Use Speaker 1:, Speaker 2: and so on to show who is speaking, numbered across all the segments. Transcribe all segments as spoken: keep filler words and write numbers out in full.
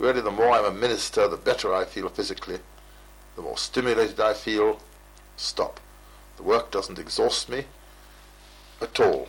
Speaker 1: Really, the more I'm a minister, the better I feel physically, the more stimulated I feel. Stop. The work doesn't exhaust me at all.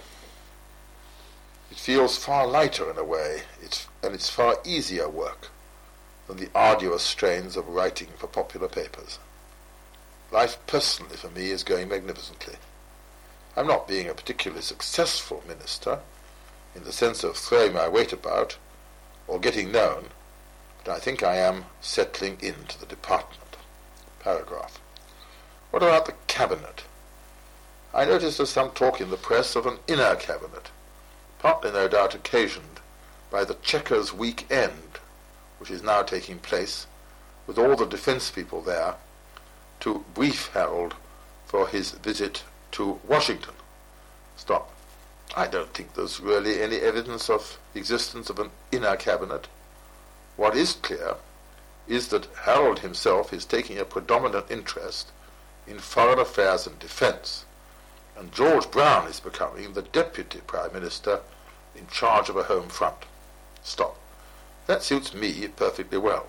Speaker 1: It feels far lighter in a way, it's, and it's far easier work than the arduous strains of writing for popular papers. Life personally for me is going magnificently. I'm not being a particularly successful minister, in the sense of throwing my weight about or getting known, but I think I am settling into the department. Paragraph. What about the cabinet? I noticed there's some talk in the press of an inner cabinet, partly no doubt occasioned by the Chequers week-end, which is now taking place, with all the defence people there, to brief Harold for his visit to Washington. Stop. I don't think there's really any evidence of the existence of an inner cabinet. What is clear is that Harold himself is taking a predominant interest in foreign affairs and defence, and George Brown is becoming the Deputy Prime Minister in charge of a home front. Stop. That suits me perfectly well.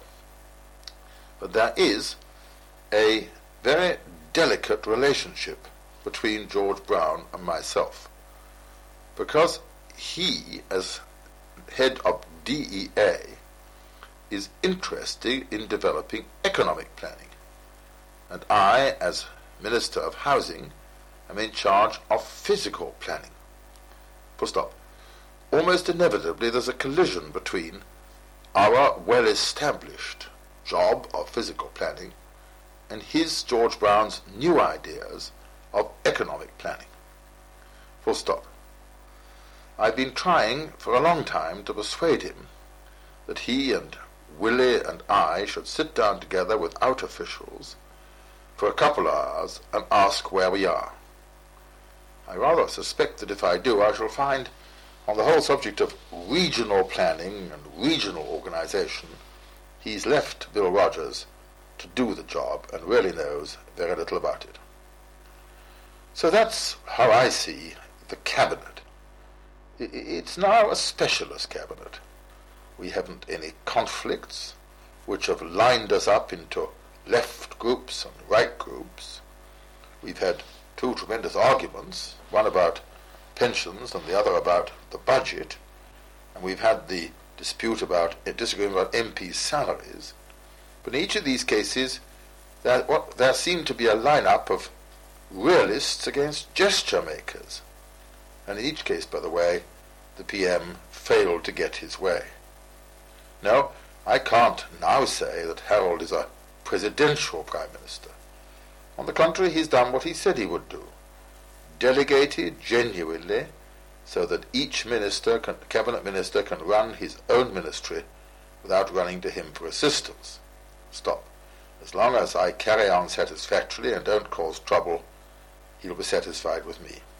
Speaker 1: But there is a very delicate relationship between George Brown and myself, because he, as head of D E A, is interested in developing economic planning, and I, as Minister of Housing, am in charge of physical planning. Full stop. Almost inevitably there's a collision between our well-established job of physical planning and his, George Brown's, new ideas of economic planning. Full stop. I've been trying for a long time to persuade him that he and Willie and I should sit down together without officials for a couple of hours and ask where we are. I rather suspect that if I do, I shall find, on the whole subject of regional planning and regional organization, he's left Bill Rogers to do the job and really knows very little about it. So that's how I see the cabinet. It's now a specialist cabinet. We haven't any conflicts which have lined us up into left groups and right groups. We've had two tremendous arguments, one about pensions and the other about the budget, and we've had the dispute about, uh, disagreement about M P salaries. But in each of these cases, there, what, there seemed to be a line-up of realists against gesture makers. And in each case, by the way, the P M failed to get his way. No, I can't now say that Harold is a presidential Prime Minister. On the contrary, he's done what he said he would do. Delegated genuinely so that each minister, can, cabinet minister, can run his own ministry without running to him for assistance. Stop. As long as I carry on satisfactorily and don't cause trouble, he'll be satisfied with me.